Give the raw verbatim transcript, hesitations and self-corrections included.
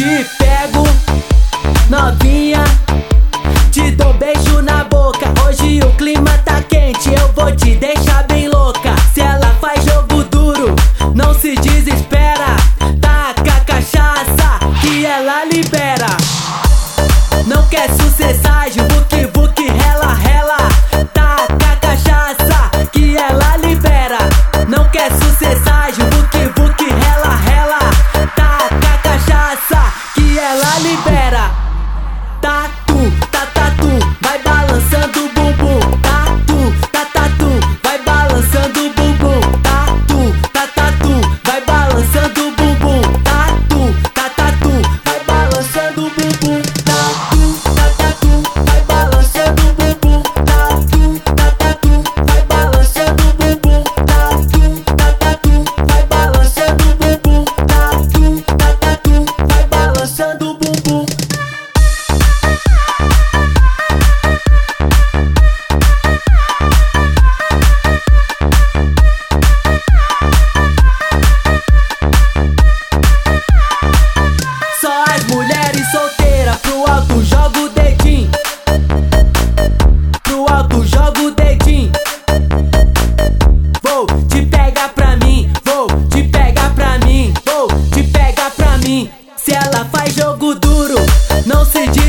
Te pego, novinha, te dou beijo na boca. Hoje o clima tá quente, eu vou te deixar bem louca. Se ela faz jogo duro, não se desespera. Taca a cachaça que ela libera. Não quer sucessagem, vuki vuki, rela rela. Taca a cachaça que ela libera. Não quer sucessagem, vuki vuki, rela rela. Taca a cachaça que ela libera. Tatu, tatatu, vai balançando o bumbum. Tatu, tatatu, vai balançando o bumbum. Tatu, tatatu, vai balançando o bumbum. Tatu, tatatu, vai balançando o bumbum. Tatu, tatatu, vai balançando o bumbum. Tatu, tatatu, vai balançando o bumbum. Tatu, tatatu, vai balançando o bumbum. Tatu, tatatu, vai balançando o bumbum. Só as mulheres solteiras, pro alto joga o dedinho. Pro alto joga o dedinho. Vou te pegar pra mim, vou te pegar pra mim, vou te pegar pra mim. Se ela faz jogo duro, não se diz